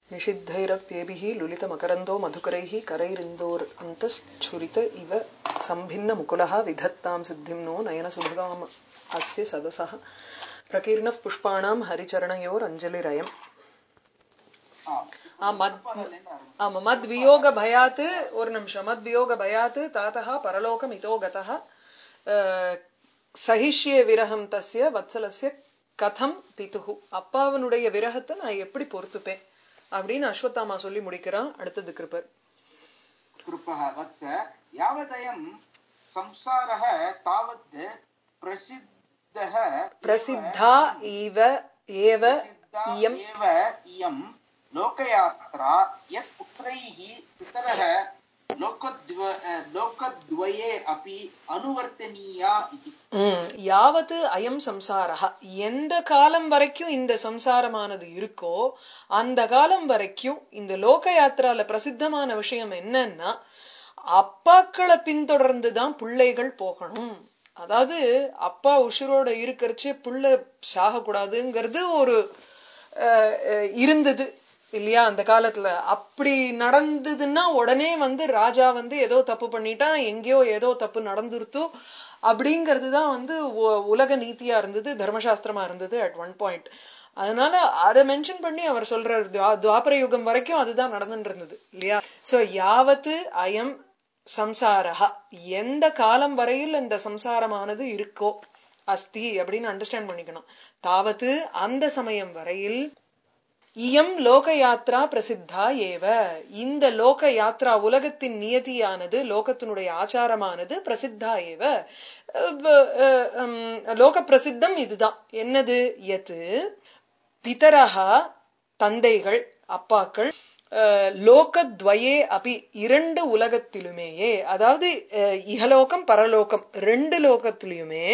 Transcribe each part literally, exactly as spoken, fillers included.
निषिद्धैरप्येभिः लुलितमकरन्दो मधुकरैः करैरिन्दोरन्तश्छुरित इव सम्भिन्नमुकुलः विधत्तां सिद्धिं नो नयनसुभगाम् अस्य सदसः प्रकीर्णः पुष्पाणां हरिचरणयोरञ्जलिरयम् ஆமா மத் வியோக பயாத் ஒரு நிமிஷம் மத் வியோக பயாத் தாத்தः பரலோகமிதோ கதः சஹிஷ்யே விரஹம் தஸ்ய வத்சலஸ்ய கதம் பிதுஹு அப்பாவனுடைய விரகத்தை நான் எப்படி பொறுத்துப்பேன் அப்படின்னு அஸ்வத்தாமா சொல்லி முடிக்கிறான். அடுத்தது கிருபர் கிருபஹ வத்ஸ யாவதயம் சம்சாரஹ தாவத் பிரசித்தஹ பிரசித்தா இவ ஏவ இயம் ஏவ இயம் लोकयात्रा यत् पुत्रैः पितरः लोकद्व लोकद्वये अपि अनुवर्तनीया इति. யாவது அயம் சம்சாரஹ எந்த காலம் வரைக்கும் இந்த சம்சாரமானது இருக்கோ அந்த காலம் வரைக்கும் இந்த லோக யாத்திரால பிரசித்தமான விஷயம் என்னன்னா அப்பாக்களை பின்தொடர்ந்துதான் பிள்ளைகள் போகணும். அதாவது அப்பா உசுரோட இருக்கிறச்சே பிள்ளை சாக கூடாதுங்கிறது ஒரு இருந்தது இல்லையா அந்த காலத்துல. அப்படி நடந்ததுன்னா உடனே வந்து ராஜா வந்து ஏதோ தப்பு பண்ணிட்டான், எங்கேயோ ஏதோ தப்பு நடந்துருத்து அப்படிங்கறதுதான் வந்து உலக நீதியா இருந்தது, தர்மசாஸ்திரமா இருந்தது அட் ஒன் பாயிண்ட். அதனால அதை மென்ஷன் பண்ணி அவர் சொல்றாரு துவாபர யுகம் வரைக்கும் அதுதான் நடந்துட்டு இருந்தது இல்லையா. சோ யாவத்து அயம் சம்சாரஹா எந்த காலம் வரையில் இந்த சம்சாரமானது இருக்கோ அஸ்தி அப்படின்னு அண்டர்ஸ்டாண்ட் பண்ணிக்கணும். தாவது அந்த சமயம் வரையில் இயம் லோக யாத்ரா பிரசித்தா ஏவ இந்த லோக யாத்ரா உலகத்தின் நியதியானது லோகத்தினுடைய ஆச்சாரமானது பிரசித்தா ஏவ லோக பிரசித்தம் இதுதான். என்னது எது பிதரஹா தந்தைகள் அப்பாக்கள் லோகத்வயே அபி இரண்டு உலகத்திலுமேயே அதாவது இஹலோகம் பரலோகம் ரெண்டு லோகத்திலுமே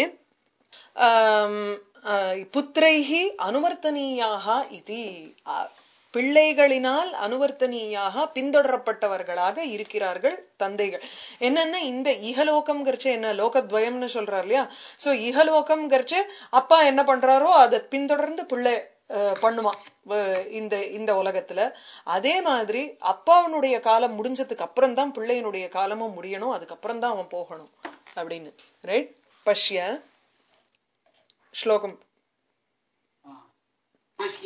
புத்திரைஹி அனுவர்த்தனீயாக இது பிள்ளைகளினால் அனுவர்த்தனீயாக பின்தொடரப்பட்டவர்களாக இருக்கிறார்கள் தந்தைகள். என்னன்னா இந்த இஹலோகம்ங்கிறச்ச என்ன லோகத்வயம்னு சொல்றாரு இல்லையா. சோ இஹலோகம்ங்கிறச்ச அப்பா என்ன பண்றாரோ அதை பின்தொடர்ந்து பிள்ளை பண்ணுவான் இந்த இந்த உலகத்துல. அதே மாதிரி அப்பாவனுடைய காலம் முடிஞ்சதுக்கு அப்புறம் தான் பிள்ளையினுடைய காலமும் முடியணும், அதுக்கப்புறம் தான் அவன் போகணும் அப்படின்னு. ரைட். பஷ்ய श्लोकम् पश्य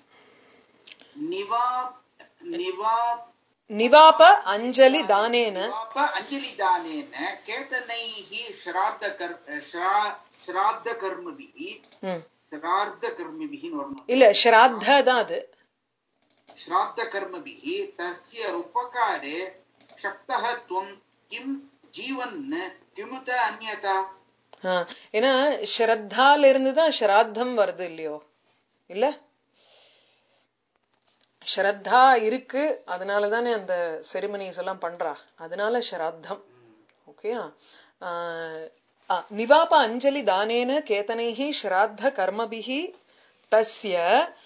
निवाप निवाप निवाप अंजलि दानेन निवाप अंजलि दानेन केतनैः श्राद्ध कर्म श्राद्ध कर्मभिः श्राद्ध कर्मभिः இல்ல श्राद्ध தான் அது श्राद्ध कर्मभिः तस्य उपकारे शक्तः त्वं किं जीवन् किमुत अन्यथा. ஏன்னா ஸ்ரத்தால இருந்துதான் ஸ்ராத்தம் வருது இல்லையோ இல்ல. ஸ்ரத்தா இருக்கு அதனாலதானே அந்த செரிமனிஸ் எல்லாம் பண்றா, அதனால ஸ்ராத்தம். ஓகேயா. நிவாப அஞ்சலி தானேன கேதனைஹி ஸ்ராத்த கர்மபிஹி தஸ்ய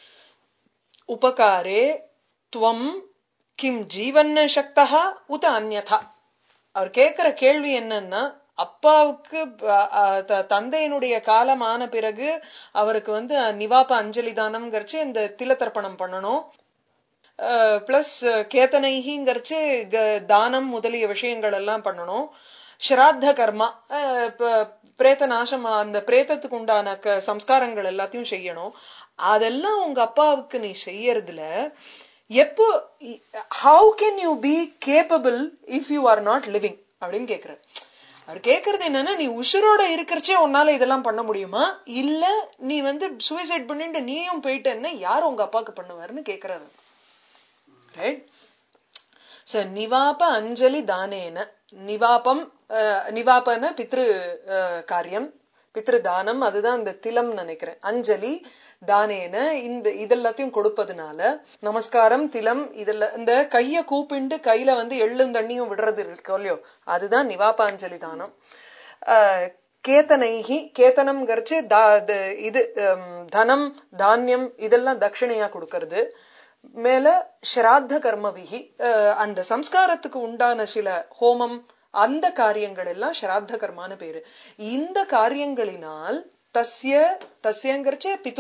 உபகாரே துவம் கிம் ஜீவன்ன சக்தஹா உத அன்யதா. அவர் கேட்கிற கேள்வி என்னன்னா அப்பாவுக்கு தந்தையினுடைய காலமான பிறகு அவருக்கு வந்து நிவாப அஞ்சலி தானம்ங்கிறச்சு இந்த திலத்தர்ப்பணம் பண்ணணும், பிளஸ் கேத்தனைகிங்கிறச்சு தானம் முதலிய விஷயங்கள் எல்லாம் பண்ணணும், ஸ்ராத்த கர்மா பிரேத நாசம் அந்த பிரேதத்துக்கு உண்டான சம்ஸ்காரங்கள் எல்லாத்தையும் செய்யணும். அதெல்லாம் உங்க அப்பாவுக்கு நீ செய்யறதுல எப்போ how can you be capable if you are not living அப்படின்னு கேக்குற. அவர் கேக்குறது என்னன்னா நீ உசுரோட இருக்கிறச்சே உன்னால இதெல்லாம் பண்ண முடியுமா, இல்ல நீ வந்து சூசைட் பண்ணிட்டு நீயும் போயிட்டேன்னா யாரும் உங்க அப்பாவுக்கு பண்ணுவாருன்னு கேக்குறாரு. ரைட். சோ நிவாப அஞ்சலி தானேன நிவாபம் நிவாபன பித்ரு காரியம் பித்ரு தானம் அதுதான் இந்த திலம் நினைக்கிறேன். அஞ்சலி தானேன இந்த இதெல்லாத்தையும் கொடுப்பதுனால நமஸ்காரம் திலம் இதெல்லாம் இந்த கைய கூப்பிண்டு கையில வந்து எள்ளும் தண்ணியும் விடுறது இருக்கு இல்லையோ அதுதான் நிவாபாஞ்சலி தானம். கேத்தனைகி கேத்தனம்ங்கிறச்சு இது தனம் தானியம் இதெல்லாம் தட்சிணையா கொடுக்கறது. மேல ஸ்ராத்த கர்மபிகி அந்த சம்ஸ்காரத்துக்கு உண்டான சில ஹோமம் அந்த காரியங்கள் எல்லாம் ஸ்ராத்த கர்மான பேரு. இந்த காரியங்களினால் தஸ்ய தஸ்யங்கிறச்சே பிதுகு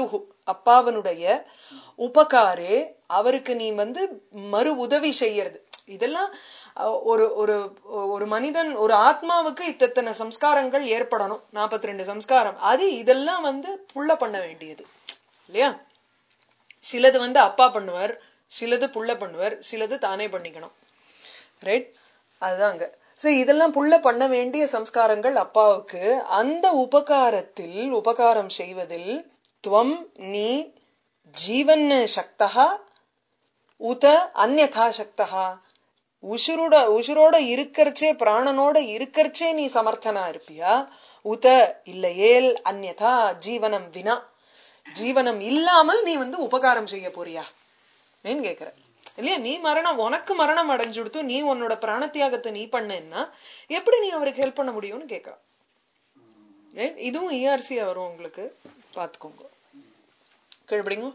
அப்பாவனுடைய உபகாரே அவருக்கு நீ வந்து மறு உதவி செய்யறது. இதெல்லாம் ஒரு ஒரு ஒரு மனிதன் ஒரு ஆத்மாவுக்கு இத்தனை சம்ஸ்காரங்கள் ஏற்படணும், நாற்பத்தி ரெண்டு சம்ஸ்காரம். அது இதெல்லாம் வந்து புள்ள பண்ண வேண்டியது இல்லையா? சிலது வந்து அப்பா பண்ணுவார், சிலது புள்ள பண்ணுவார், சிலது தானே பண்ணிக்கணும். ரைட்? அதுதாங்க. சோ இதெல்லாம் புள்ள பண்ண வேண்டிய சம்ஸ்காரங்கள் அப்பாவுக்கு. அந்த உபகாரத்தில் உபகாரம் செய்வதில் துவம் நீ ஜீவன் சக்தா உத அந்யதா சக்தா, உசுரோட உசுரோட இருக்கறச்சே பிராணனோட இருக்கறச்சே நீ சமர்த்தனா இருப்பியா, உத இல்லையேல் அந்யதா ஜீவனம் வினா, ஜீவனம் இல்லாமல் நீ வந்து உபகாரம் செய்ய போறியா ஏன்னு கேக்குற இல்லையா? நீ மரணம் உனக்கு மரணம் அடைஞ்சுடுத்து, நீ உன்னோட பிராணத்தியாகத்தை நீ பண்ணேன்னா எப்படி நீ அவருக்கு ஹெல்ப் பண்ண முடியும்னு கேக்குறான். இதுவும் இஆர்சியா வரும் உங்களுக்கு, பாத்துக்கோங்க. கேள்விப்படிங்க.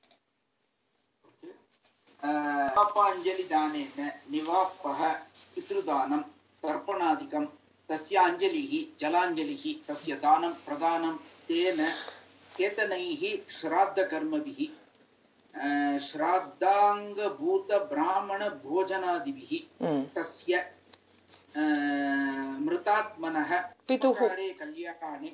पापाञ्जलि दानेन निवापः पितृदानं तर्पणादिकं तस्य अञ्जलिः जलाञ्जलिः तस्य दानं प्रदानं तेन केतनैः श्राद्धकर्मभिः श्राद्धाङ्गभूतब्राह्मणभोजनादिभिः तस्य मृतात्मनः पितुः कल्याणे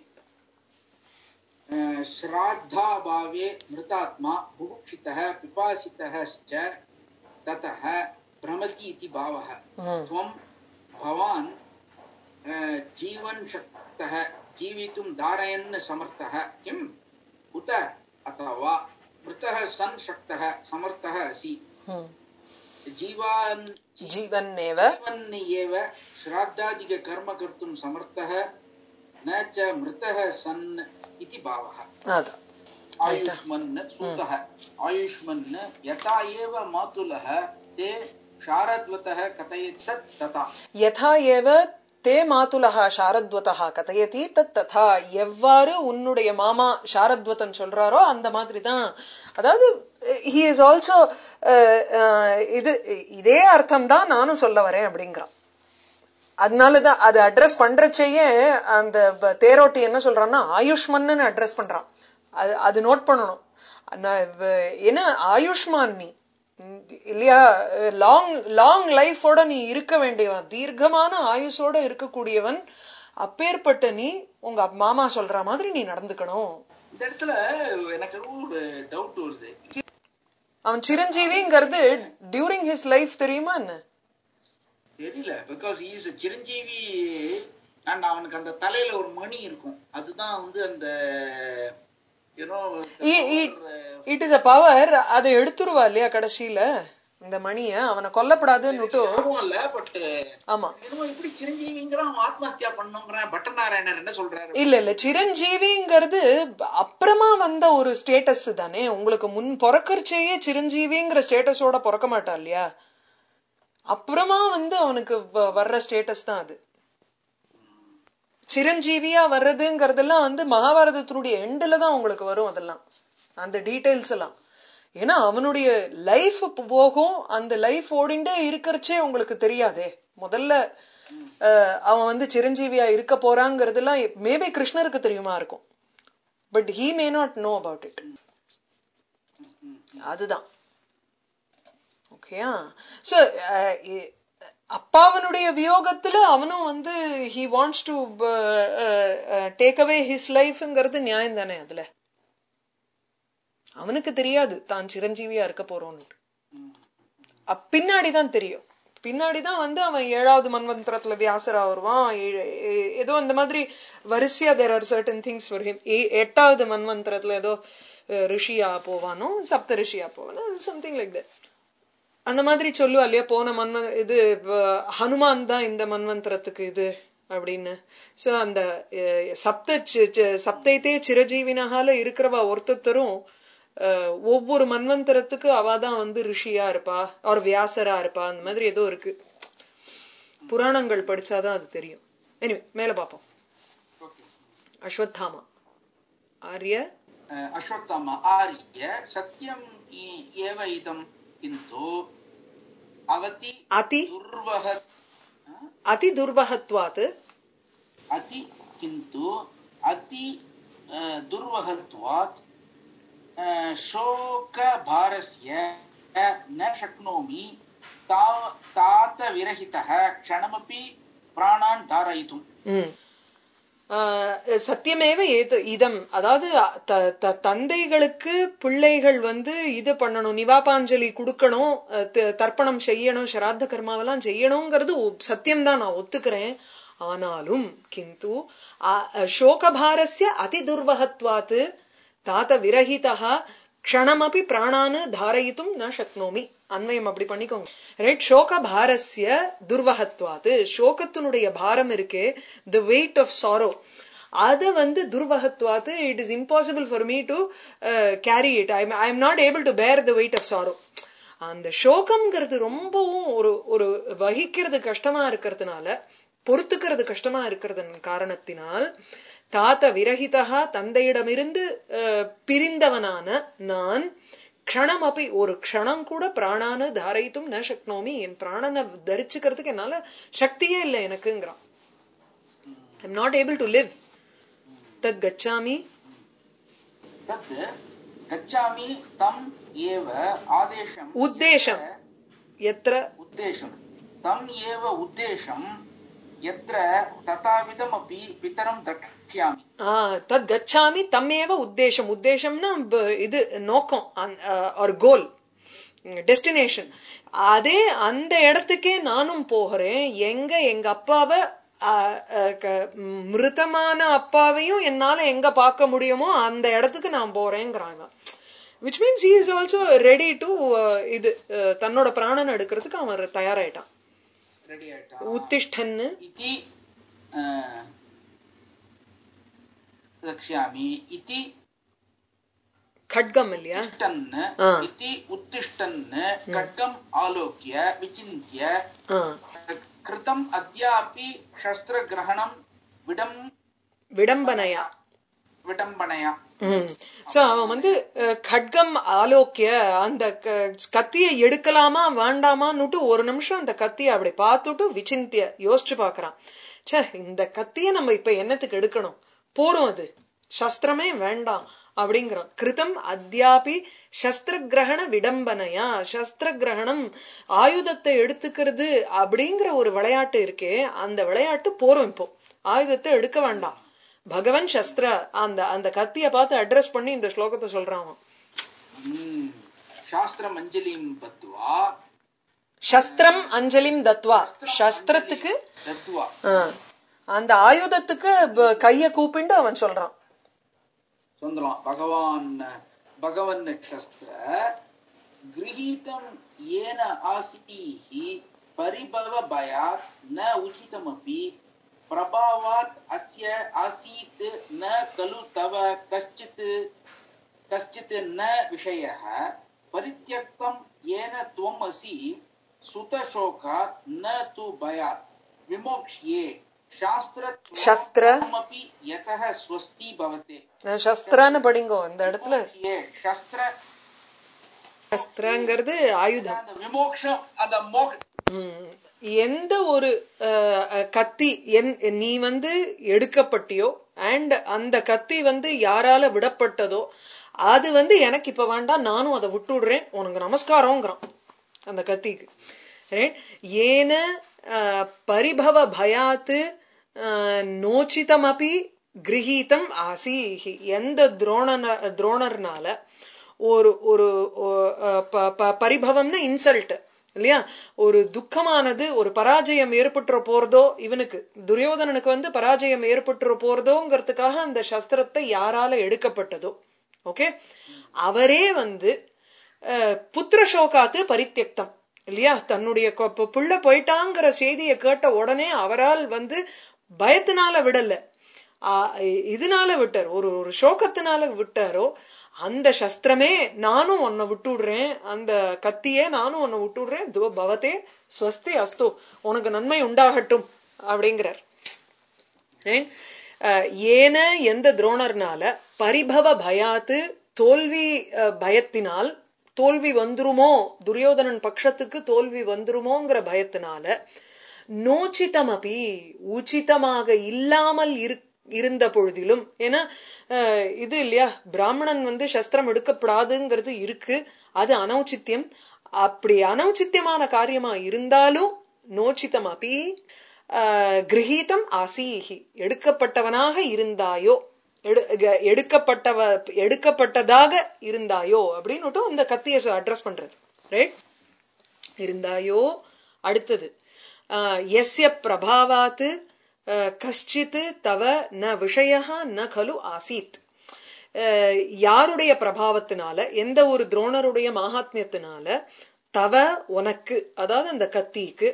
श्राद्धाभावे मृतात्मा बुभुक्षितः पिपासितः च ततः भ्रमति इति भावः. त्वं भवान् जीवन शक्तः जीवितुं धारयन् समर्थः किम् उत अथवा मृतः सन् शक्तः समर्थः असि? जीवान् जीवन्नेव जीवन्नेव श्राद्धादिककर्म कर्तुं समर्थः न च मृतः सन् इति भावः. आयुष्मन् सूतः आयुष्मन् यथा एव मातुलः ते शारद्वतः कथयति तत् तथा यथा एव தே மாதுலஹா சாரத்வதா கதையதி தத் ததா, எவ்வாறு உன்னுடைய மாமா சாரத்வதன் சொல்றாரோ அந்த மாதிரி தான். அதாவது he is also இது இதே அர்த்தம் தான் நானும் சொல்ல வரேன் அப்படிங்கிறான். அதனாலதான் அது அட்ரஸ் பண்றச்சேயே அந்த தேரோட்டி என்ன சொல்றான்னா ஆயுஷ்மன்னு அட்ரஸ் பண்றான். அது அது நோட் பண்ணணும். ஏன்னா ஆயுஷ்மான் நீ இல்லையா, லாங் லாங் லைஃபோட நீ இருக்க வேண்டியவன், தீர்க்கமான ஆயுஷோட இருக்கக்கூடியவன். அப்பேற்பட்ட நீ உங்க மாமா சொல்ற மாதிரி நீ நடந்துக்கணும். இந்த இடத்துல எனக்கு ஒரு டவுட் வருது. அவன் சிரஞ்சீவிங்கிறது டியூரிங் ஹிஸ் லைஃப் தெரியுமா என்ன தெரியல. Because he is a chiranjeevi and அவனுக்கு அந்த தலையில ஒரு மணி இருக்கும். அதுதான் வந்து அந்த இட் இஸ் அ பவர். அதை எடுத்துருவா இல்லையா கடைசியில இந்த மணிய, அவனை கொல்லப்படாதுன்னு. ஆமா, ஆத்மஹத்யா பண்ணுங்கிறான் பட்டநாராயணர் என்ன சொல்றாரு? இல்ல இல்ல, சிரஞ்சீவிங்கிறது அப்புறமா வந்த ஒரு ஸ்டேட்டஸ் தானே. உங்களுக்கு முன் பிறக்கறச்சேயே சிரஞ்சீவிங்கிற ஸ்டேட்டஸோட பிறக்க மாட்டா இல்லையா, அப்புறமா வந்து அவனுக்கு வர்ற ஸ்டேட்டஸ் தான் அது. சிரஞ்சீவியா வர்றதுங்கிறதெல்லாம் வந்து மகாபாரதத்தினுடைய எண்டுல தான் உங்களுக்கு வரும் அதெல்லாம், அந்த டீடைல்ஸ் எல்லாம். ஏன்னா அவனுடைய லைஃப் போகும், அந்த லைஃப் ஓடிண்டே இருக்கிறச்சே உங்களுக்கு தெரியாதே. முதல்ல அவன் வந்து சிரஞ்சீவியா இருக்க போறாங்கிறதுலாம் மேபி கிருஷ்ணருக்கு தெரியுமா இருக்கும், but he may not know about it. அதுதான் ஓகேயா. சோ அப்பாவனுடைய வியோகத்துல அவனும் வந்து he wants to take away his lifeங்கிறது நியாயம் தானே. அதுல அவனுக்கு தெரியாது தான் சிரஞ்சீவியா இருக்க போறோம்னு, பின்னாடிதான் தெரியும். பின்னாடிதான் வந்து அவன் ஏழாவது மன்வந்திரத்துல வியாசரா வருவான், ஏதோ அந்த மாதிரி வரிசையா there are certain things for him. எட்டாவது மன்வந்திரத்துல ஏதோ ரிஷியா போவானோ, சப்த ரிஷியா போவானோ, சம்திங் லைக் தட். அந்த மாதிரி சொல்லுவா இல்லையா, போன மன்வ இது ஹனுமான் தான் இந்த மன்வந்திரத்துக்கு இது அப்படின்னு. சோ அந்த சப்த சப்தைத்தே சிரஜீவினகால இருக்கிறவா ஒருத்தரும் ஒவ்வொரு மன்வந்திரத்துக்கு அவாதான் வந்து ரிஷியா இருப்பா, அவர் வியாசரா இருப்பா. அந்த மாதிரி ஏதோ இருக்கு, புராணங்கள் படிச்சாதான் அது தெரியும். எனிவே மேல பாப்போம். அஸ்வத்தாமா ஆரிய அஸ்வத்தாமா ஆரிய சத்யம் ஏவ இதம் கிந்து அவதி அதி துர்வஹ அதி துர்வஹத்வாத் அதி கிந்து அதி துர்வஹத்வாத் शोक भारस्य न शक्नोमि तात विरहितः क्षणमपि प्राणान् धारयितुम्. சத்தியமேவ ஏது இதம், அதாவது தந்தைகளுக்கு பிள்ளைகள் வந்து இது பண்ணணும், நிவாபாஞ்சலி கொடுக்கணும், தர்ப்பணம் செய்யணும், ஸ்ராத்த கர்மாவெல்லாம் செய்யணுங்கிறது சத்தியம்தான், நான் ஒத்துக்கிறேன். ஆனாலும் கிந்து சோகபாரஸ்ய அதி துர்வகத்வாத்து தாத்த விரஹிதா க்ஷணமபி பிராணானு தாரயித்தும் ந சக்னோமி. அன்வயம் அப்படி பண்ணிக்கோங்க. ரைட். சோகபாரஸ்ய துர்வகத்வாத்து, சோகத்தினுடைய பாரம் இருக்கே, தி வெயிட் ஆஃப் சாரோ, அது வந்து துர்வகத்வாத்து, it is impossible for me to carry it. I I am not able to bear the weight of sorrow. அந்த சோகம்ங்கிறது ரொம்பவும் ஒரு ஒரு வகிக்கிறது கஷ்டமா இருக்கிறதுனால, பொறுத்துக்கிறது கஷ்டமா இருக்கிறது காரணத்தினால், தாத்த விரஹிதா தந்தையிடமிருந்து பிரிந்தவனான நான் க்ஷணம் அப்படி ஒரு க்ஷணம் கூட பிராணானு தாரயித்தும் ந சக்னோமி, என் பிராணனை தரிச்சுக்கிறதுக்கு என்னால சக்தியே இல்லை எனக்குங்கிறான். I am not able to live. தத் கச்சாமி தத் கச்சாமி தம் ஏவ ஆதேஷம் உத்தேசம் எத்ர உத்தேசம் தம் ஏவ உத்தேசம் எத்ர ததாவிதம் அப்பி பிதரம் தக்ஷ்யாமி. தத் கச்சாமி தம்மேவ உத்தேசம். உத்தேசம்னா இது நோக்கம், ஒரு கோல், டெஸ்டினேஷன். அதே அந்த இடத்துக்கே நானும் போகிறேன். எங்க எங்க அப்பாவை, மிருதமான அப்பாவையும் என்னால எங்க பார்க்க முடியுமோ அந்த இடத்துக்கு நான் போறேங்கிறாங்க. which means he is also ready to இது தன்னோட பிராணன் எடுக்கிறதுக்கு அவன் தயாராயிட்டான். உத்திஷ்டன் இதி ரக்ஷ்யாமி இதி खड्गम இல்லையா, இதி உத்திஷ்டன் खड्गम ஆலோக்ய விசிந்த்ய கிருதம் அத்யாபி சஸ்திர கிரஹணம் விடம் விடம்பனயா விடம்பனயா. சோ அவன் வந்து खड्गम ஆலோக்கிய அந்த கத்தியை எடுக்கலாமா வேண்டாமான்னுட்டு ஒரு நிமிஷம் அந்த கத்தியை அப்படி பார்த்துட்டு விசிந்திய யோசிச்சு பாக்குறான். சே, இந்த கத்திய நம்ம இப்ப என்னத்துக்கு எடுக்கணும், போறோம், அது சஸ்திரமே வேண்டாம் அப்படிங்கிறான். கிருதம் அத்யாபி சஸ்திர கிரகண விடம்பனையா, சஸ்திர கிரகணம் ஆயுதத்தை எடுத்துக்கிறது அப்படிங்கிற ஒரு விளையாட்டு இருக்கே, அந்த விளையாட்டு போறோம், இப்போ ஆயுதத்தை எடுக்க வேண்டாம். பகவன் சஸ்திர அந்த அந்த கத்திய பார்த்து அட்ரஸ் பண்ணி இந்த ஸ்லோகத்தை சொல்றான். சாஸ்திரம் அஞ்சலிம் தத்வா, சஸ்திரம் அஞ்சலிம் தத்வா, சஸ்திரத்துக்கு அந்த ஆயுதத்துக்கு கைய கூப்பிண்டு அவன் சொல்றான். சொல்றான் பகவான் பகவன் சஸ்திர கிரஹீதம் ஏன ஆசிஹி பரிபவ பயாத் ந உசிதமபி பிரபாவாத் அஸ்ய ஆசீத் ந கலு தவ கஷ்சித் கஷ்சித் ந விஷயः பரித்யக்தம் ஏன த்வம் அசி சுதசோகாத் ந து பயாத் விமோக்ஷ்யே சாஸ்திரமபி யதஹ ஸ்வஸ்தி பவதே. சஸ்திரன்னு படிங்கோ இந்த இடத்துல. சஸ்திர சஸ்திரங்கிறது ஆயுதம். விமோக்ஷம் அந்த மோக் எந்த ஒரு கத்தி நீ வந்து எடுக்கப்பட்டியோ அண்ட் அந்த கத்தி வந்து யாரால விடப்பட்டதோ அது வந்து எனக்கு இப்ப வேண்டாம், நானும் அதை விட்டுடுறேன், உனக்கு நமஸ்காரம்ங்கிறான் அந்த கத்திக்கு. ஏன பரிபவ பயாத்து நோச்சிதமபி கிரஹீதம் ஆசீஹி, எந்த துரோண துரோணர்னால ஒரு ஒரு பரிபவம்னா இன்சல்ட் இல்லையா, ஒரு துக்கமானது, ஒரு பராஜயம் ஏற்பட்டுற போறதோ, இவனுக்கு துரியோதனனுக்கு வந்து பராஜயம் ஏற்பட்டுற போறதோங்கிறதுக்காக அந்த சஸ்திரத்தை யாரால எடுக்கப்பட்டதோ, ஓகே, அவரே வந்து புத்திர சோகாத்து பரித்தியக்தம் இல்லையா, தன்னுடைய புள்ள போயிட்டாங்கிற செய்தியை கேட்ட உடனே அவரால் வந்து பயத்தினால விடல, இதனால விட்டார், ஒரு ஒரு சோகத்தினால விட்டாரோ, அந்த சஸ்திரமே நானும் உன்னை விட்டுடுறேன், அந்த கத்தியே நானும் உன்னை விட்டுடுறேன், தோ பவதே ஸ்வஸ்தி அஸ்து, உனக்கு நன்மை உண்டாகட்டும் அப்படிங்கிறார். ஏன எந்த துரோணர்னால, பரிபவ பயாத்து தோல்வி பயத்தினால், தோல்வி வந்துருமோ, துரியோதனன் பட்சத்துக்கு தோல்வி வந்துருமோங்கிற பயத்தினால, நோச்சிதமபி உச்சிதமாக இல்லாமல் இருந்த பொழுதிலும், ஏன்னா இது இல்லையா, பிராமணன் வந்து சஸ்திரம் எடுக்கப்படாதுங்கிறது இருக்கு, அது அனௌச்சித்யம். அப்படி அனௌச்சித்யமான காரியமா இருந்தாலும் நோச்சிதம் அப்படி கிரகீதம் ஆசீஹி, எடுக்கப்பட்டவனாக இருந்தாயோ, எடுக்கப்பட்டவ எடுக்கப்பட்டதாக இருந்தாயோ அப்படின்னு இந்த கத்திய அட்ரஸ் பண்றது. ரைட், இருந்தாயோ. அடுத்தது யஸ்ய பிரபாவாத் கஷ்சித் தவ ந விஷயः ந கலு ஆசீத். யாருடைய பிரபாவத்தினால, எந்த ஒரு துரோணருடைய மகாத்மியத்தினால, தவ உனக்கு, அதாவது அந்த கத்திக்கு,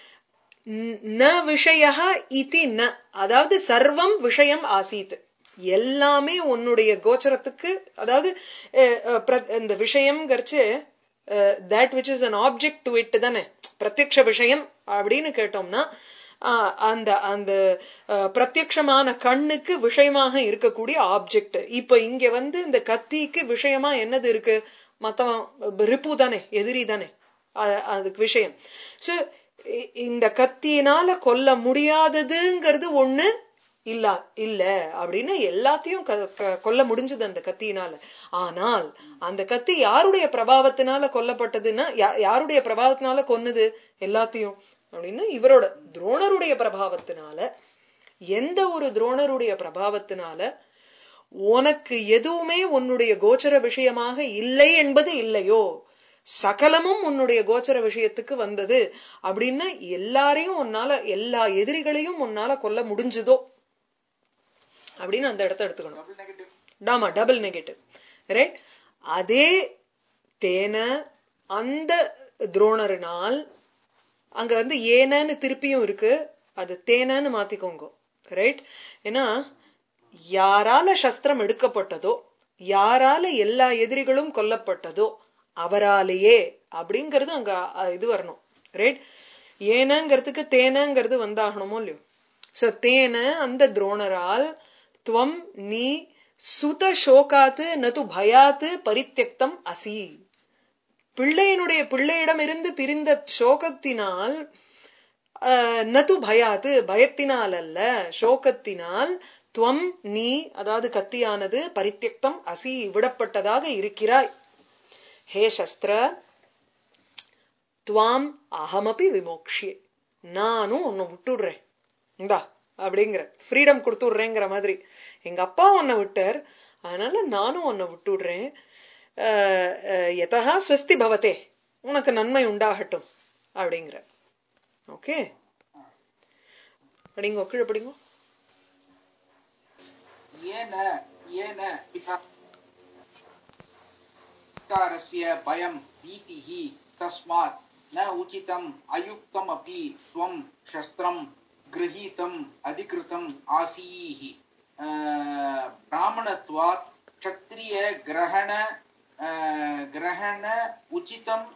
ந விஷயः இதி ந, அதாவது சர்வம் விஷயம் ஆசீத், எல்லாமே உன்னுடைய கோச்சரத்துக்கு, அதாவது இந்த விஷயம் கரிச்சு that which is an object to it தானே பிரத்யக்ஷ விஷயம் அப்படின்னு கேட்டோம்னா, அந்த அந்த பிரத்யக்ஷமான கண்ணுக்கு விஷயமாக இருக்கக்கூடிய ஆப்ஜெக்ட். இப்ப இங்க வந்து இந்த கத்திக்கு விஷயமா என்னது இருக்கு, மத்தவன் ரிப்பு தானே, எதிரி தானே அதுக்கு விஷயம். சோ இந்த கத்தியினால கொல்ல முடியாததுங்கிறது ஒண்ணு இல்ல இல்ல அப்படின்னு எல்லாத்தையும் கொல்ல முடிஞ்சது அந்த கத்தியினால. ஆனால் அந்த கத்தி யாருடைய பிரபாவத்தினால கொல்லப்பட்டதுன்னா, யாருடைய பிரபாவத்தினால கொன்னுது எல்லாத்தையும் அப்படின்னா, இவரோட துரோணருடைய பிரபாவத்தினால. எந்த ஒரு துரோணருடைய பிரபாவத்தினால உனக்கு எதுவுமே உன்னுடைய கோச்சர விஷயமாக இல்லை என்பது இல்லையோ, சகலமும் உன்னுடைய கோச்சர விஷயத்துக்கு வந்தது அப்படின்னா, எல்லாரையும் உன்னால, எல்லா எதிரிகளையும் உன்னால கொல்ல முடிஞ்சதோ அப்படின்னு அந்த இடத்த எடுத்துக்கணும். ஆமா, டபுள் நெகட்டிவ். ரைட், அதே தேன அந்த துரோணரினால், அங்க வந்து ஏனன்னு திருப்பியும் இருக்கு, அது தேனன்னு மாத்திக்கோங்க. ரைட், ஏன்னா யாரால சஸ்திரம் எடுக்கப்பட்டதோ, யாரால எல்லா எதிரிகளும் கொல்லப்பட்டதோ அவராலேயே அப்படிங்கிறது அங்க இது வரணும். ரைட், ஏனங்கிறதுக்கு தேனங்கிறது வந்தாகணுமோ இல்லையோ. சோ தேன அந்த துரோணரால், துவம் நீ, சுத சோகாத்து நது பயாத்து பரித்யக்தம் அசி, பிள்ளையினுடைய பிள்ளையிடம் இருந்து பிரிந்த சோகத்தினால், நது பயாத்து பயத்தினால் அல்ல, சோகத்தினால், துவம் நீ, அதாவது கத்தியானது, பரித்யக்தம் அசி விடப்பட்டதாக இருக்கிறாய். ஹே சஸ்திர, துவாம் அகமபி விமோக்ஷி, நானும் உன்னை விட்டுடுறேன் இந்தா அப்படிங்கிற ஃப்ரீடம் கொடுத்துடுறேங்கிற மாதிரி. எங்க அப்பா உன்னை விட்டார், அதனால நானும் உன்னை விட்டுடுறேன். யதா ஸ்வஸ்தி பவதே, உனக்கு நன்மை உண்டாகட்டும் அப்படிங்கிற. ஓகே, படிங்கோ, கீழே படிங்கோ. ஏன ஏன பிதாரஸ்ய பயம் பீதிஹி தஸ்மாத் ந உசிதம் அயுக்தம் அபி த்வம் சஸ்திரம் கிரஹீதம் அதிகிருதம் ஆசீஹி. பிராமணத்வாத் க்ஷத்ரிய கிரஹண கிரஹண உசிதம்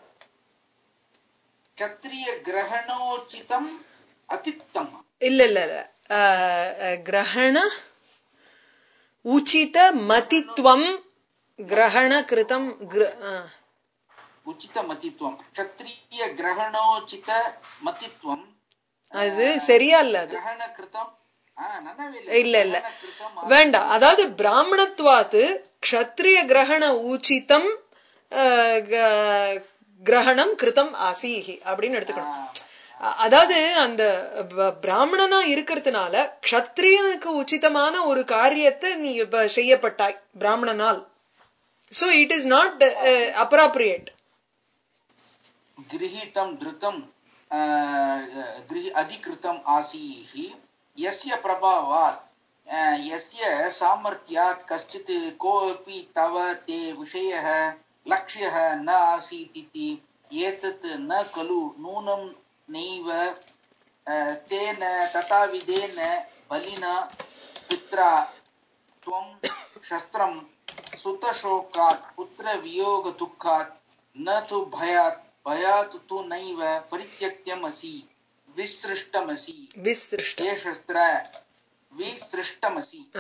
க்ஷத்ரிய கிரஹணோசிதம் அதிக்தம். இல்ல இல்ல இல்ல கிரஹண உச்சித மதித்வம் கிரஹண கிருதம் உச்சித மதித்வம் க்ஷத்ரிய கிரஹணோசித மதித்வம். அது சரியா இல்ல, அது கிரஹண கிருதம் இல்ல இல்ல வேண்டாம். அதாவது பிராமணத்வாத்து க்ஷத்ரிய கிரஹண ஊச்சிதம் கிரஹணம் கிருதம் ஆசீஹி அப்படின்னு எடுத்துக்கணும். அதாவது அந்த பிராமணனா இருக்கிறதுனால க்ஷத்ரியனுக்கு உச்சிதமான ஒரு காரியத்தை நீ செய்யப்பட்டாய் பிராமணனால். So it is not appropriate. கிரஹீதம் திருதம் அதிகிருதம் ஆசீஹி. யஸ்ய பிரபாவாத் யஸ்ய சாமர்த்தியாத் கஷ்டித் கோபி தவ தே விஷயः லக்ஷ்யः ந ஆசீத் இதி ஏதத் ந கலு நூனம் நைவ தேன ததாவிதேன பலினா பித்ரா த்வம் சஸ்திரம் சுதசோகாத் புத்திர வியோக துக்காத் ந து பயாத் பயாத் து நைவ பரித்யக்த்யம் அசி விஸ்ருஷ்டமசி. விஸ்ருஷ்ட ஹே சஸ்திர விஸ்ருஷ்டமசி.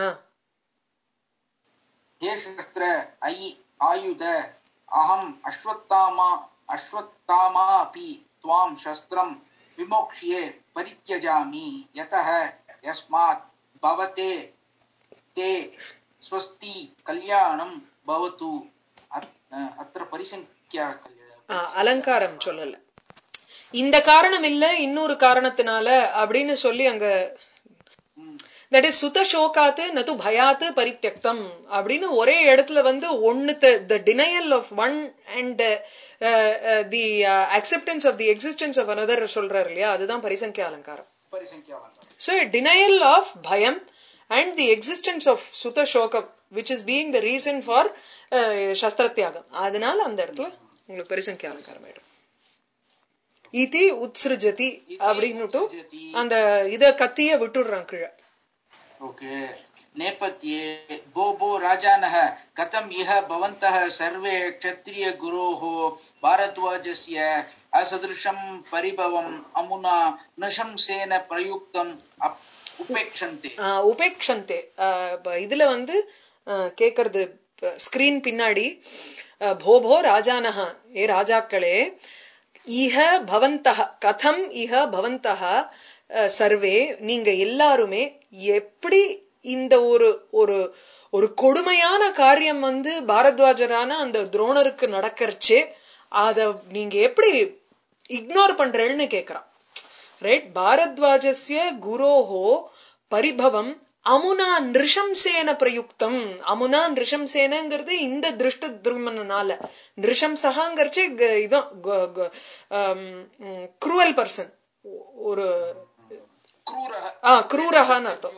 ஹே சஸ்திர ஐ ஆயுத அஹம் அஸ்வத்தாமா அஸ்வத்தாமா அபி த்வாம் சஸ்திரம் விமோக்ஷ்யே பரித்யஜாமி யதஹ யஸ்மாத் பவதே தே ஸ்வஸ்தி கல்யாணம் பவது அத்திர பரிசங்கியா அலங்காரம் சொல்லல. இந்த காரணம் இல்ல இன்னொரு காரணத்தினால அப்படின்னு சொல்லி அங்க தட் இஸ் சுத சோகாத்து நது பயாத்து பரித்யக்தம் அப்படின்னு ஒரே இடத்துல வந்து ஒன்னு the denial of one and the acceptance of the existence of another சொல்றாரு இல்லையா, அதுதான் பரிசங்கியா அலங்காரம். So a denial of bhayam and the existence of sutta shokam which is being the reason for uh, shastratyagam. அதனால அந்த இடத்துல உங்களுக்கு பரிசங்கியா அலங்காரம் ஆயிடும். இதி உத்ஸ்ருஜதி அப்படின்னுட்டு அந்த இத கத்திய விட்டுடுறான் கீழே. ஓகே. நேபத்யே போபோ ராஜானஹ கதம் இஹ பவந்தஹ சர்வே க்ஷத்ரிய குரோஹ பாரத்வாஜஸ்ய அசதுருஷம் பரிபவம் அமுனா நஷம்சேன பிரயுக்தம் உபேக்ஷந்தே. உபேக்ஷந்தே இதுல வந்து கேக்குறது ஸ்கிரீன் பின்னாடி போபோ ராஜானஹ, ஏ ராஜாக்களே, இஹ பவந்தஹ கதம் இஹ பவந்தஹ சர்வே, நீங்க எல்லாருமே எப்படி இந்த ஒரு ஒரு ஒரு கொடுமையான காரியம் வந்து பாரத்வாஜரான அந்த துரோணருக்கு நடக்கிறச்சே அத நீங்க எப்படி இக்னோர் பண்றேன்னு கேக்குறான். ரைட். பாரத்வாஜஸ்ய குரோஹோ பரிபவம் அமுனா நிருஷம்சேன பிரயுக்தம். அமுனா நிருஷம்சேனங்கிறது இந்த திருஷ்ட துருமனால, நிருஷம்சகாங்கிறச்சே இவன் குரூவல் பர்சன், ஒரு क्रूरः अर्थम.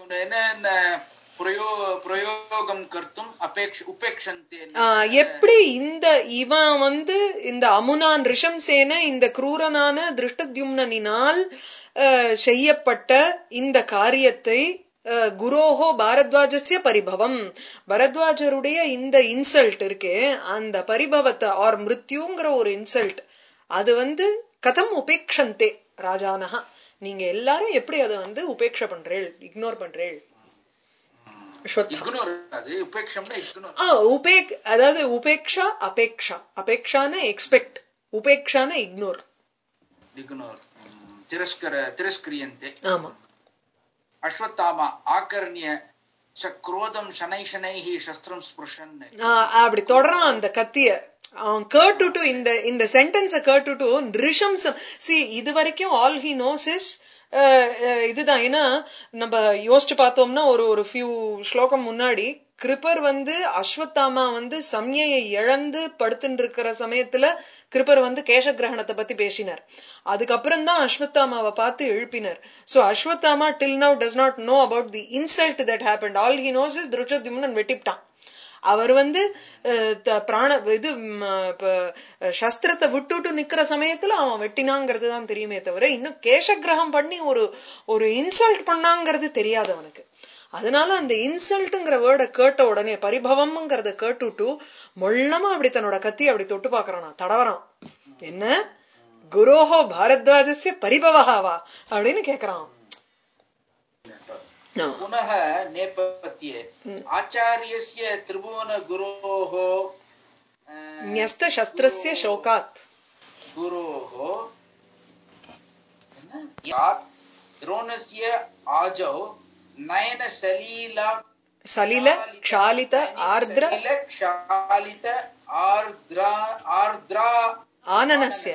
எப்படி இந்த இவன் வந்து இந்த அமுனான் ரிஷம்சேன இந்த குரூரனான திருஷ்டத்யும்னனினால் செய்யப்பட்ட இந்த காரியத்தை குரோஹோ பாரத்வாஜஸ்ய பரிபவம், பரத்வாஜருடைய இந்த இன்சல்ட் இருக்கே அந்த பரிபவத்தை ஆர் மிருத்யுங்கிற ஒரு இன்சல்ட், அது வந்து கதம் உபேக்ஷந்தே ராஜானஹா, நீங்க எல்லாரும் எப்படி அதை வந்து உபேட்சை பண்றேள், இக்னோர் பண்றேள். அதாவது உபேக்ஷா அபேக்ஷா, அபேக்ஷான எக்ஸ்பெக்ட், உபேக்ஷான இக்னோர். ஆமா. அஸ்வத்தாமா ஆகர்ணிய சக்ரோதம் ஷனை ஷனைஹி சஸ்திரம் ஸ்புர்ஷன். அப்படி தொடரான் அந்த கத்திய அவன் கேட்டுட்டு இந்த இந்த சென்டென்ஸ கேட்டுட்டு நிருஷம்சம். சி இது வரைக்கும் ஆல் ஹி நோஸ் இஸ் இதுதான். ஏன்னா நம்ம யோசிச்சு பார்த்தோம்னா ஒரு ஒரு ஃபியூ ஸ்லோகம் முன்னாடி கிருப்பர் வந்து அஸ்வத்தாமா வந்து சம்யையை இழந்து படுத்துட்டு இருக்கிற சமயத்துல கிருப்பர் வந்து கேச கிரகணத்தை பத்தி பேசினார். அதுக்கப்புறம் தான் அஸ்வத்தாமாவை பார்த்து எழுப்பினார். So Ashwatthama till now does not know about the insult that happened. All he knows is Dhrishtadyumnan வெட்டிப்டான். அவர் வந்து பிராண இது சஸ்திரத்தை விட்டுட்டு நிக்கிற சமயத்துல அவன் வெட்டினாங்கிறது தான் தெரியுமே தவிர இன்னும் கேசகிரகம் பண்ணி ஒரு ஒரு இன்சல்ட் பண்ணாங்கிறது தெரியாது அவனுக்கு. அதனால அந்த இன்சல்ட்ங்கிற வேர்டை கேட்ட உடனே பரிபவம்ங்கிறத கேட்டுட்டு மொள்ளமா அப்படி தன்னோட கத்தி அப்படி தொட்டு பாக்குறான், தடவறான். என்ன குரோஹோ பாரத்வாஜஸ்ய பரிபவஹாவா அப்படின்னு கேக்குறான். पुनः नेपथ्ये आचार्यस्य त्रिभुवन गुरोः न्यस्त शस्त्रस्य शोकात् गुरोः यात् द्रोणस्य आजौ नयन सलीला सलिल क्षालित आर्द्र क्षालित आर्द्रा आर्द्रा आननस्य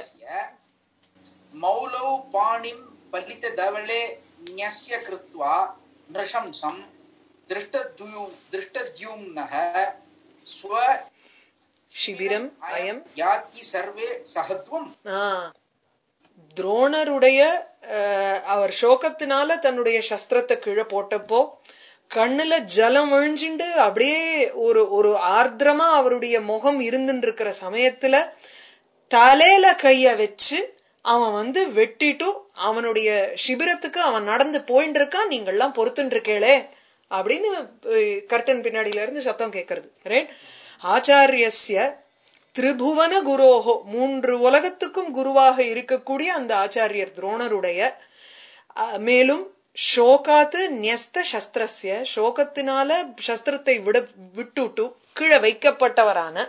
मौलौ पाणिं पलित धवले न्यस्य कृत्वा नृशंसं दृष्टद्यु दृष्टद्युम्नः स्व शिबिरम् अयम् याति सर्वे सहत्वम्. துரோணருடைய அவர் சோகத்தினால தன்னுடைய சஸ்திரத்தை கீழே போட்டப்போ கண்ணுல ஜலம் விழிஞ்சுண்டு அப்படியே ஒரு ஒரு ஆர்திரமா அவருடைய முகம் இருந்துட்டு இருக்கிற சமயத்துல தலையில கைய வச்சு அவன் வந்து வெட்டிட்டு அவனுடைய சிபிரத்துக்கு அவன் நடந்து போயிட்டு இருக்கான். நீங்க எல்லாம் பொறுத்துட்டு இருக்கேளே அப்படின்னு கர்டன் பின்னாடியில இருந்து சத்தம் கேட்கறது. ரைட். ஆச்சாரியஸ்ய திரிபுவன குரோஹோ, மூன்று உலகத்துக்கும் குருவாக இருக்கக்கூடிய அந்த ஆச்சாரியர் துரோணருடைய, மேலும் ஷோகாத்து நியஸ்த சஸ்திரஸ்ய, ஷோகத்தினால சஸ்திரத்தை விட விட்டுட்டு கீழே வைக்கப்பட்டவரான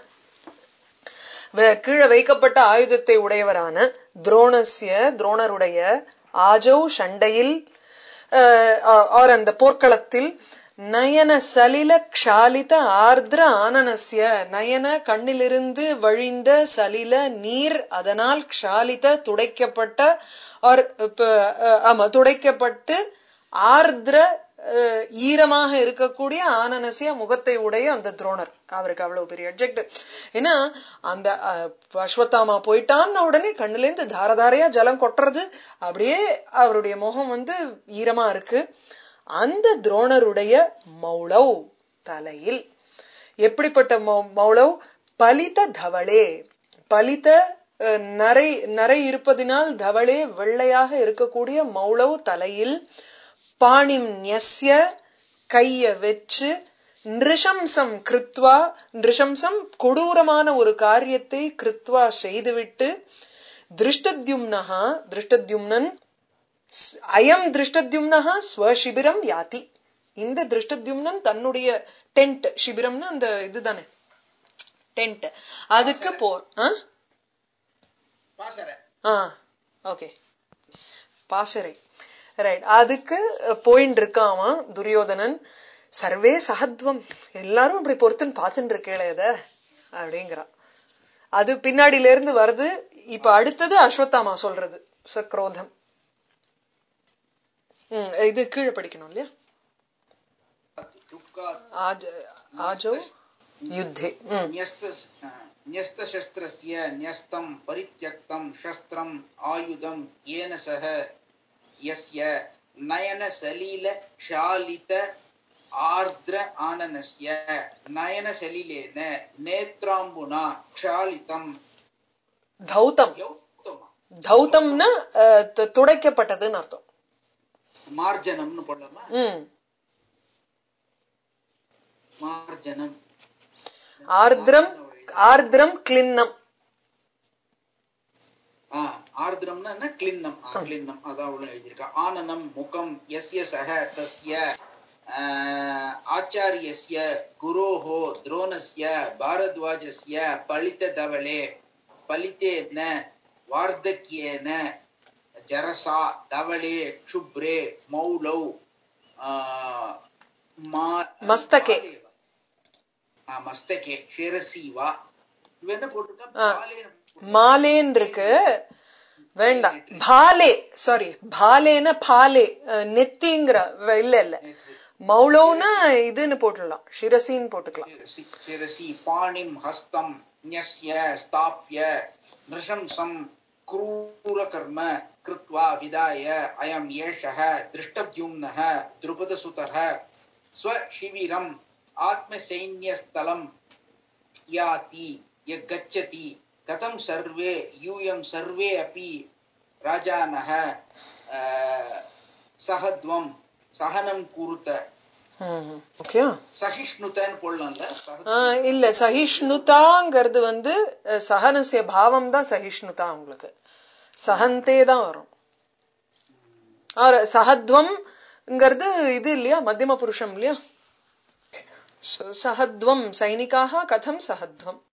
கீழே வைக்கப்பட்ட ஆயுதத்தை உடையவரான துரோணஸ்ய, துரோணருடைய ஆஜௌ சண்டையில் ஆர் அந்த போர்க்களத்தில் நயன சலில க்ஷாலித ஆர்திர ஆனனஸ்ய நயன கண்ணிலிருந்து வழிந்த சலில நீர் அதனால் க்ஷாலித துடைக்கப்பட்ட ஆர் ஆமா துடைக்கப்பட்டு ஆர்திர ஈரமாக இருக்கக்கூடிய ஆனனசிய முகத்தை உடைய அந்த துரோணர். அவருக்கு அவ்வளவு பெரிய அட்ஜெக்டிவ். ஏன்னா அந்த அஸ்வத்தாமா போயிட்டான்னு உடனே கண்ணுல இருந்து தாரதாரையா ஜலம் கொட்டுறது, அப்படியே அவருடைய முகம் வந்து ஈரமா இருக்கு. அந்த துரோணருடைய மௌளவ் தலையில் எப்படிப்பட்ட மௌளவ்? பலித தவளே, பலித நரை நரை இருப்பதினால் தவளே வெள்ளையாக இருக்கக்கூடிய மௌளவ் தலையில் பாணிம் ன்யஸ்ய கைய வெச்சு நிருஷம்சம் கிருத்வா, நிருஷம்சம் கொடூரமான ஒரு காரியத்தை கிருத்வா செய்துவிட்டு திருஷ்டத்யும்னஹா, திருஷ்டத்யும்னன் அயம் திருஷ்டத்யும்னஹா ஸ்வசிபிரம் யாதி. இந்த திருஷ்டத்யும்னன் தன்னுடைய டென்ட், சிபிரம்னு அந்த இதுதானே டென்ட், அதுக்கு போ ஓகே பாசறை ரைட், அதுக்கு போயின்னு இருக்காமா துரியோதனன். சர்வே சகத்வம், எல்லாரும் இப்படி பொறுத்துன்னு பாத்துட்டு இருக்கேளேத அப்படிங்கிறான். அது பின்னாடியில இருந்து வருது. இப்ப அடுத்தது அஸ்வத்தாமா சொல்றது சக்ரோதம். உம் இது கீழே படிக்கணும் இல்லையா? ஆஜோ யுத்தே न्यस्त शस्त्रस्य न्यस्तं परित्यक्तं शस्त्रं आयुधं येन सह यस्य नयन सलील क्षालित आर्द्र आननस्य नयन सलिलेन नेत्राम्बुना क्षालितं धौतम. धौतம்னா துடைக்கப்பட்டதுன்னு அர்த்தம். மார்ஜனம்னு போடலாமா? ம் மார்ஜனம். ஆர்திரம், ஆர்திரம் கிளின்னம். ஆர்திரம்னா என்ன? கிளின்னம். கிளின்னம் அதான் உள்ள எழுதியிருக்கா. ஆனனம் முகம் யஸ்ய சஹ தஸ்ய ஆச்சாரியஸ்ய குரோஹோ துரோணஸ்ய பாரத்வாஜஸ்ய பலித தவளே பலிதேன வார்தக்யேன ஜரசா தவளே க்ஷுப்ரே மௌலௌ மஸ்தகே மஸ்தகே ஷிரசீவா. என்ன போட்டிருக்கா? மாலேன் இருக்கு, வேண்டாம் பாலே, சாரி பாலேன பாலே நெத்திங்கிற இல்ல இல்ல மௌலோனா இதுன்னு போட்டுடலாம், ஷிரசின்னு போட்டுக்கலாம். ஷிரசி பாணிம் ஹஸ்தம் ன்யஸ்ய ஸ்தாப்ய நிருஷம்சம் க்ரூர கர்ம கிருத்வா விதாய அயம் ஏஷஹ திருஷ்டத்யும்னஹ த்ருபதசுதஹ ஸ்வசிவிரம் ஆத்மசைன்யஸ்தலம் யாதி யகச்சதி கதம் சர்வே யூயம் சர்வே அபி ராஜானஹ சஹத்வம் சஹனம் குருத. ஓகே, சஹிஷ்ணுதன் போடலாம்ல? இல்ல, சஹிஷ்ணுதாங்கிறது வந்து சஹனசிய பாவம் தான் சஹிஷ்ணுதா. உங்களுக்கு சஹந்தே தான் வரும். சஹத்வம்ங்கிறது இது இல்லையா, மத்தியம புருஷம் இல்லையா? சஹத்வம் சைனிகாக கதம் சஹத்வம்.